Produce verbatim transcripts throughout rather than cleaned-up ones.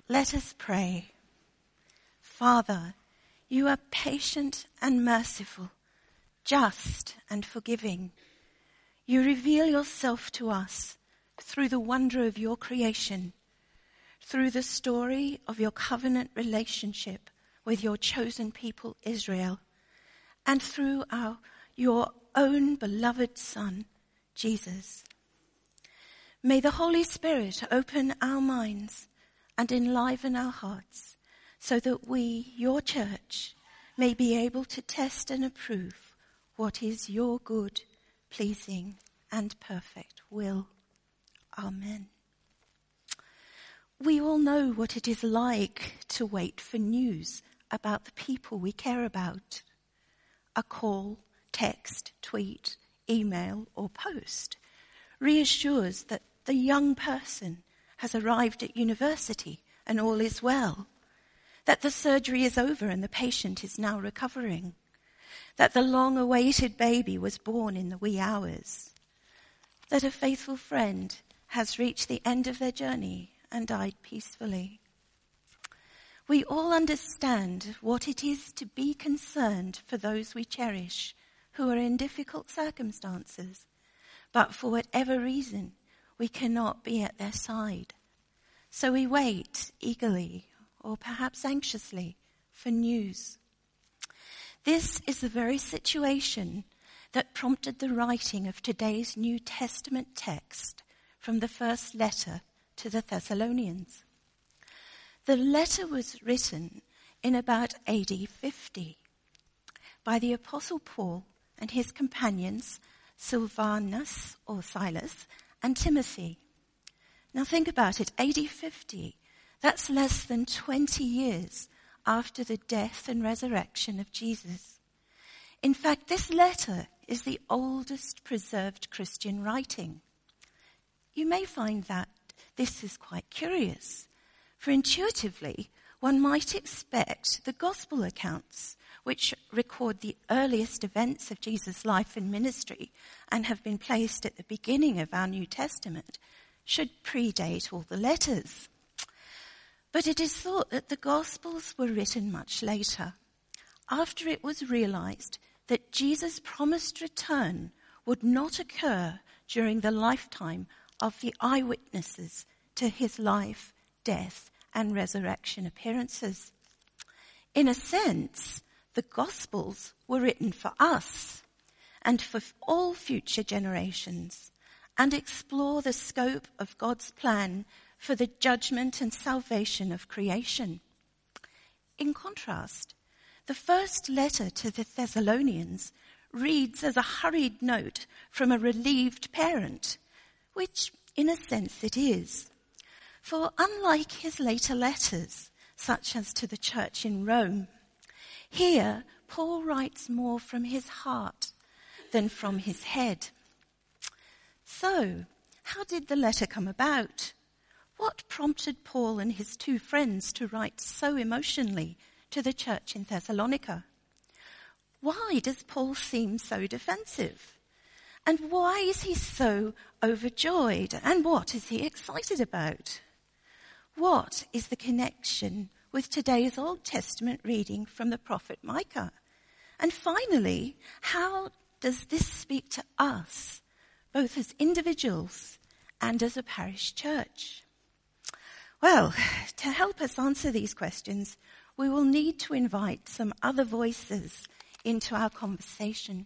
Let us pray. Father, you are patient and merciful, just and forgiving. You reveal yourself to us through the wonder of your creation, through the story of your covenant relationship with your chosen people Israel, and through our, your own beloved Son, Jesus. May the Holy Spirit open our minds and enliven our hearts, so that we, your church, may be able to test and approve what is your good, pleasing, and perfect will. Amen. We all know what it is like to wait for news about the people we care about. A call, text, tweet, email, or post reassures that the young person has arrived at university and all is well, that the surgery is over and the patient is now recovering, that the long-awaited baby was born in the wee hours, that a faithful friend has reached the end of their journey and died peacefully. We all understand what it is to be concerned for those we cherish who are in difficult circumstances, but for whatever reason, we cannot be at their side. So we wait eagerly, or perhaps anxiously, for news. This is the very situation that prompted the writing of today's New Testament text from the first letter to the Thessalonians. The letter was written in about A D fifty by the Apostle Paul and his companions Silvanus or Silas and Timothy. Now think about it, A D fifty, that's less than twenty years after the death and resurrection of Jesus. In fact, this letter is the oldest preserved Christian writing. You may find that this is quite curious, for intuitively one might expect the gospel accounts, which record the earliest events of Jesus' life and ministry and have been placed at the beginning of our New Testament, should predate all the letters. But it is thought that the Gospels were written much later, after it was realized that Jesus' promised return would not occur during the lifetime of the eyewitnesses to his life, death, and resurrection appearances. In a sense, the Gospels were written for us and for all future generations, and explore the scope of God's plan for the judgment and salvation of creation. In contrast, the first letter to the Thessalonians reads as a hurried note from a relieved parent, which in a sense it is. For unlike his later letters, such as to the church in Rome, here Paul writes more from his heart than from his head. So, how did the letter come about? What prompted Paul and his two friends to write so emotionally to the church in Thessalonica? Why does Paul seem so defensive? And why is he so overjoyed? And what is he excited about? What is the connection with today's Old Testament reading from the prophet Micah? And finally, how does this speak to us, both as individuals and as a parish church? Well, to help us answer these questions, we will need to invite some other voices into our conversation.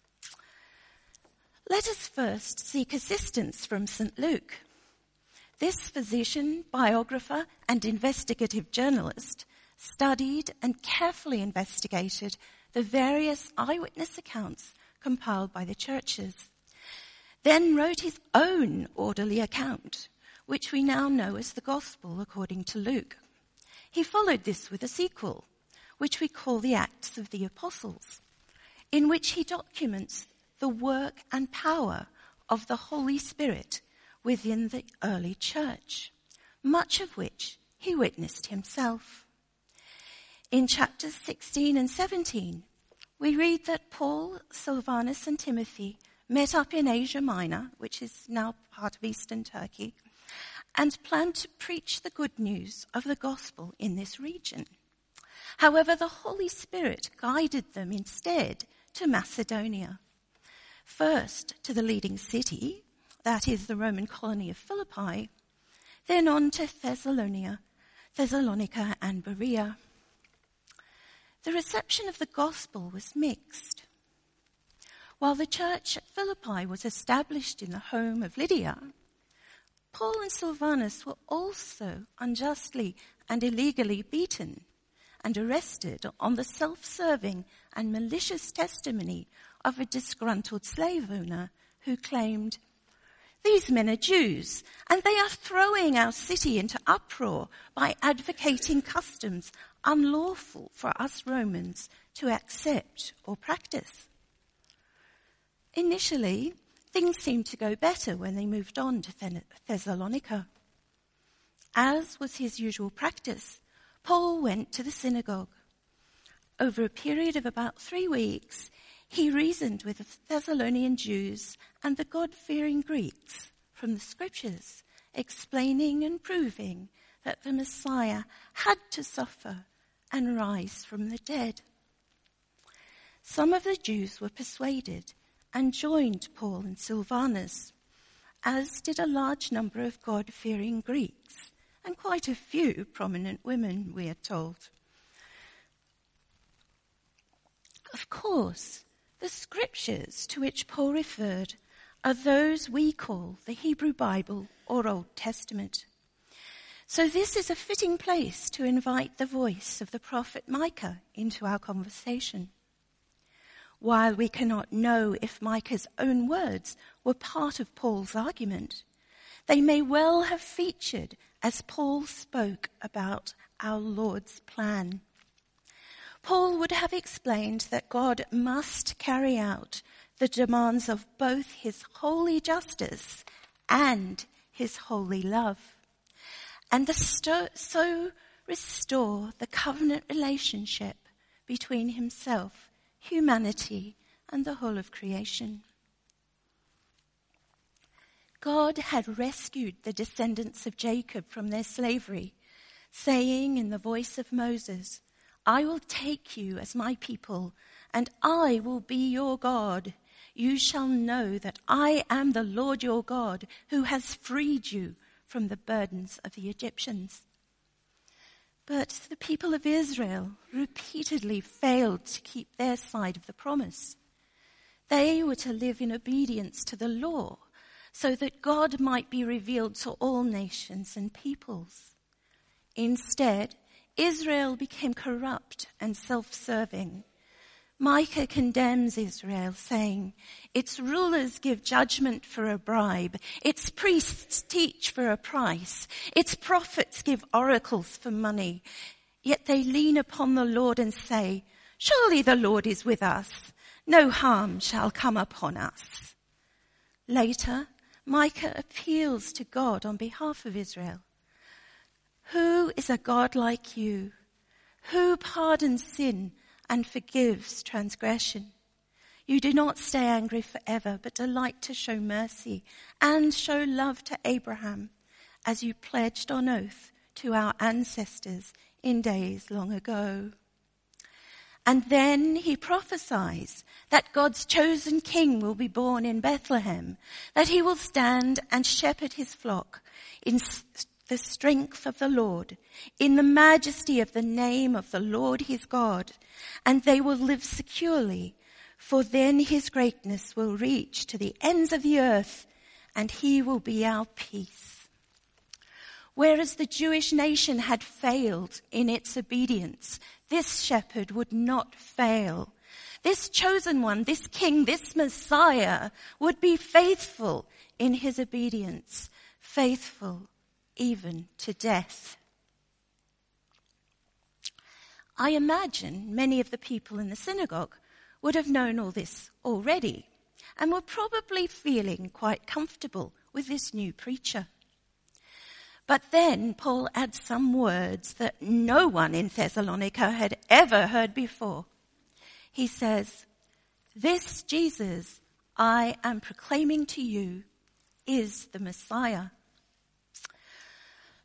Let us first seek assistance from Saint Luke. This physician, biographer, and investigative journalist studied and carefully investigated the various eyewitness accounts compiled by the churches, then wrote his own orderly account, which we now know as the Gospel according to Luke. He followed this with a sequel, which we call the Acts of the Apostles, in which he documents the work and power of the Holy Spirit within the early church, much of which he witnessed himself. In chapters sixteen and seventeen, we read that Paul, Silvanus, and Timothy met up in Asia Minor, which is now part of Eastern Turkey, and planned to preach the good news of the gospel in this region. However, the Holy Spirit guided them instead to Macedonia. First to the leading city, that is the Roman colony of Philippi, then on to Thessalonica, Thessalonica and Berea. The reception of the gospel was mixed. While the church at Philippi was established in the home of Lydia, Paul and Silvanus were also unjustly and illegally beaten and arrested on the self-serving and malicious testimony of a disgruntled slave owner who claimed, "These men are Jews, and they are throwing our city into uproar by advocating customs unlawful for us Romans to accept or practice." Initially, things seemed to go better when they moved on to Thessalonica. As was his usual practice, Paul went to the synagogue. Over a period of about three weeks, he reasoned with the Thessalonian Jews and the God-fearing Greeks from the scriptures, explaining and proving that the Messiah had to suffer and rise from the dead. Some of the Jews were persuaded and joined Paul and Silvanus, as did a large number of God-fearing Greeks and quite a few prominent women, we are told. Of course, the scriptures to which Paul referred are those we call the Hebrew Bible or Old Testament. So this is a fitting place to invite the voice of the prophet Micah into our conversation. While we cannot know if Micah's own words were part of Paul's argument, they may well have featured as Paul spoke about our Lord's plan. Paul would have explained that God must carry out the demands of both his holy justice and his holy love, and the sto- so restore the covenant relationship between himself, humanity, and the whole of creation. God had rescued the descendants of Jacob from their slavery, saying in the voice of Moses, "I will take you as my people, and I will be your God. You shall know that I am the Lord your God, who has freed you from the burdens of the Egyptians." But the people of Israel repeatedly failed to keep their side of the promise. They were to live in obedience to the law, so that God might be revealed to all nations and peoples. Instead, Israel became corrupt and self-serving. Micah condemns Israel, saying, "Its rulers give judgment for a bribe. Its priests teach for a price. Its prophets give oracles for money. Yet they lean upon the Lord and say, 'Surely the Lord is with us. No harm shall come upon us.'" Later, Micah appeals to God on behalf of Israel. "Who is a God like you? Who pardons sin and forgives transgression? You do not stay angry forever, but delight to show mercy and show love to Abraham, as you pledged on oath to our ancestors in days long ago." And then he prophesies that God's chosen king will be born in Bethlehem, that he will stand and shepherd his flock in the strength of the Lord, in the majesty of the name of the Lord his God, and they will live securely, for then his greatness will reach to the ends of the earth, and he will be our peace. Whereas the Jewish nation had failed in its obedience, this shepherd would not fail. This chosen one, this king, this Messiah would be faithful in his obedience, faithful even to death. I imagine many of the people in the synagogue would have known all this already and were probably feeling quite comfortable with this new preacher. But then Paul adds some words that no one in Thessalonica had ever heard before. He says, "This Jesus I am proclaiming to you is the Messiah."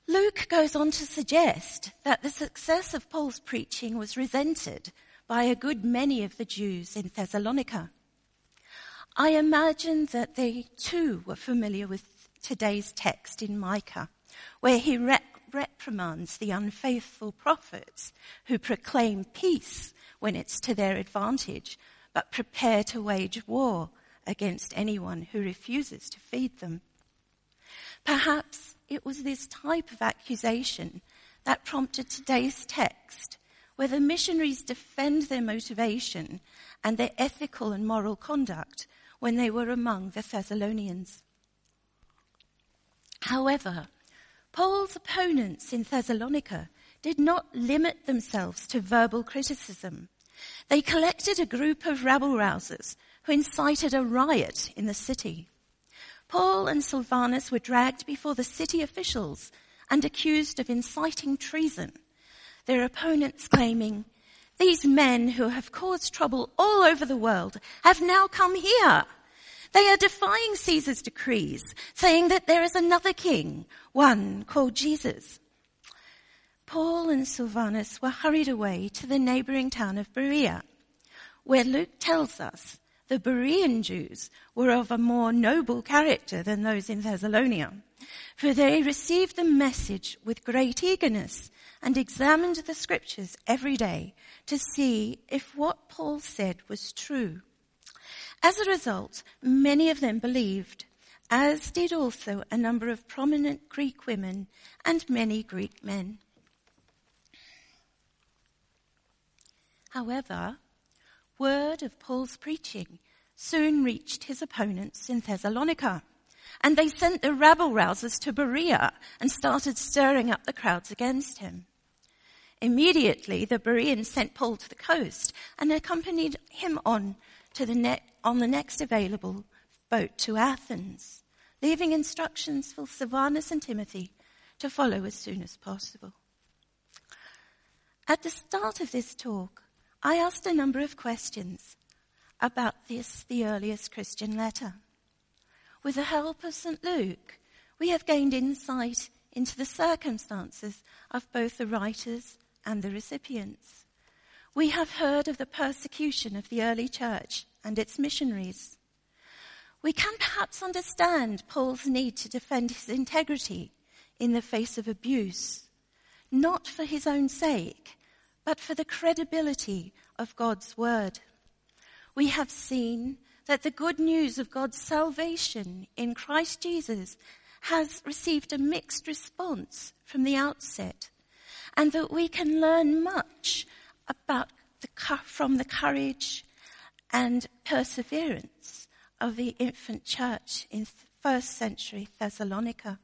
Luke goes on to suggest that the success of Paul's preaching was resented by a good many of the Jews in Thessalonica. I imagine that they too were familiar with today's text in Micah, where he rep- reprimands the unfaithful prophets who proclaim peace when it's to their advantage, but prepare to wage war against anyone who refuses to feed them. Perhaps it was this type of accusation that prompted today's text, where the missionaries defend their motivation and their ethical and moral conduct when they were among the Thessalonians. However, Paul's opponents in Thessalonica did not limit themselves to verbal criticism. They collected a group of rabble-rousers who incited a riot in the city. Paul and Silvanus were dragged before the city officials and accused of inciting treason, their opponents claiming, "These men who have caused trouble all over the world have now come here. They are defying Caesar's decrees, saying that there is another king, one called Jesus." Paul and Silvanus were hurried away to the neighboring town of Berea, where Luke tells us the Berean Jews were of a more noble character than those in Thessalonica, for they received the message with great eagerness and examined the scriptures every day to see if what Paul said was true. As a result, many of them believed, as did also a number of prominent Greek women and many Greek men. However, word of Paul's preaching soon reached his opponents in Thessalonica, and they sent the rabble-rousers to Berea and started stirring up the crowds against him. Immediately, the Bereans sent Paul to the coast and accompanied him on to the ne- on the next available boat to Athens, leaving instructions for Silvanus and Timothy to follow as soon as possible. At the start of this talk, I asked a number of questions about this, the earliest Christian letter. With the help of Saint Luke, we have gained insight into the circumstances of both the writers and the recipients. We have heard of the persecution of the early church and its missionaries. We can perhaps understand Paul's need to defend his integrity in the face of abuse, not for his own sake, but for the credibility of God's word. We have seen that the good news of God's salvation in Christ Jesus has received a mixed response from the outset, and that we can learn much about the, from the courage and perseverance of the infant church in first century Thessalonica.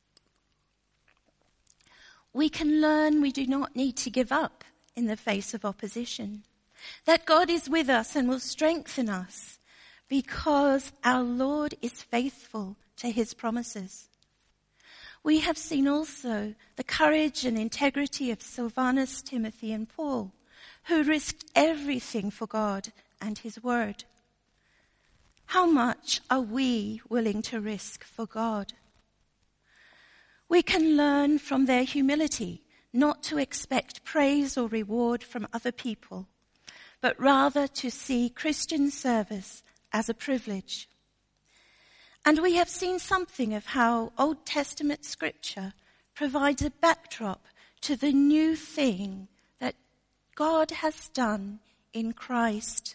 We can learn we do not need to give up in the face of opposition, that God is with us and will strengthen us because our Lord is faithful to his promises. We have seen also the courage and integrity of Silvanus, Timothy, and Paul, who risked everything for God and his word. How much are we willing to risk for God? We can learn from their humility not to expect praise or reward from other people, but rather to see Christian service as a privilege. And we have seen something of how Old Testament scripture provides a backdrop to the new thing that God has done in Christ.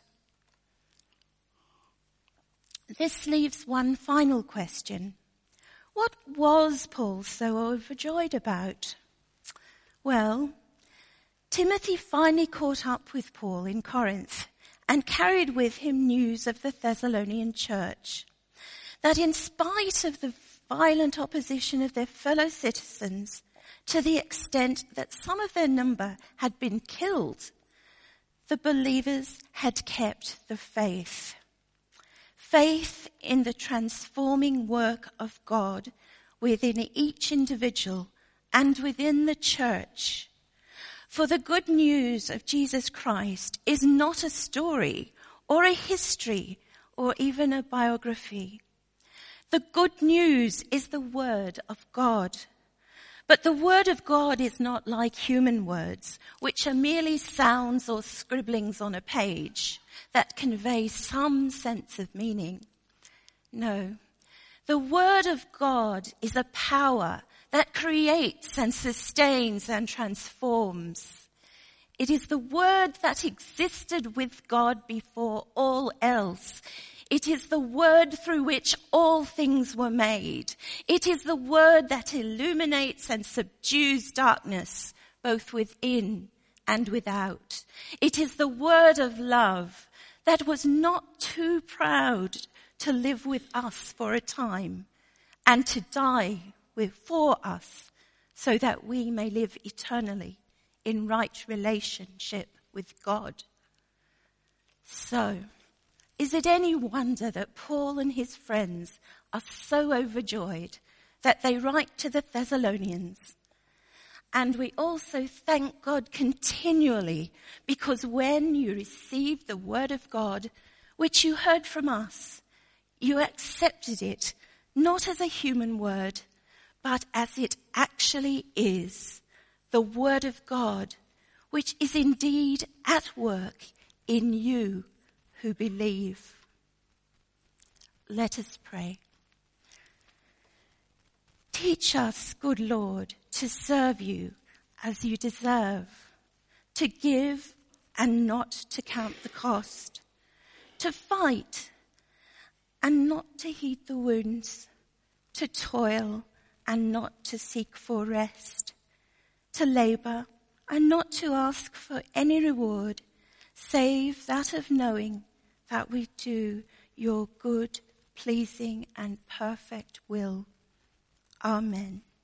This leaves one final question. What was Paul so overjoyed about? Well, Timothy finally caught up with Paul in Corinth and carried with him news of the Thessalonian church, that in spite of the violent opposition of their fellow citizens, to the extent that some of their number had been killed, the believers had kept the faith. Faith in the transforming work of God within each individual and within the church. For the good news of Jesus Christ is not a story or a history or even a biography. The good news is the word of God. But the word of God is not like human words, which are merely sounds or scribblings on a page that convey some sense of meaning. No, the word of God is a power that creates and sustains and transforms. It is the word that existed with God before all else. It is the word through which all things were made. It is the word that illuminates and subdues darkness, both within and without. It is the word of love that was not too proud to live with us for a time and to die with, for us, so that we may live eternally in right relationship with God. So, is it any wonder that Paul and his friends are so overjoyed that they write to the Thessalonians? And we also thank God continually, because when you received the word of God, which you heard from us, you accepted it not as a human word, but as it actually is, the word of God, which is indeed at work in you who believe. Let us pray. Teach us, good Lord, to serve you as you deserve, to give and not to count the cost, to fight and not to heed the wounds, to toil and not to seek for rest, to labor and not to ask for any reward, save that of knowing that we do your good, pleasing, and perfect will. Amen.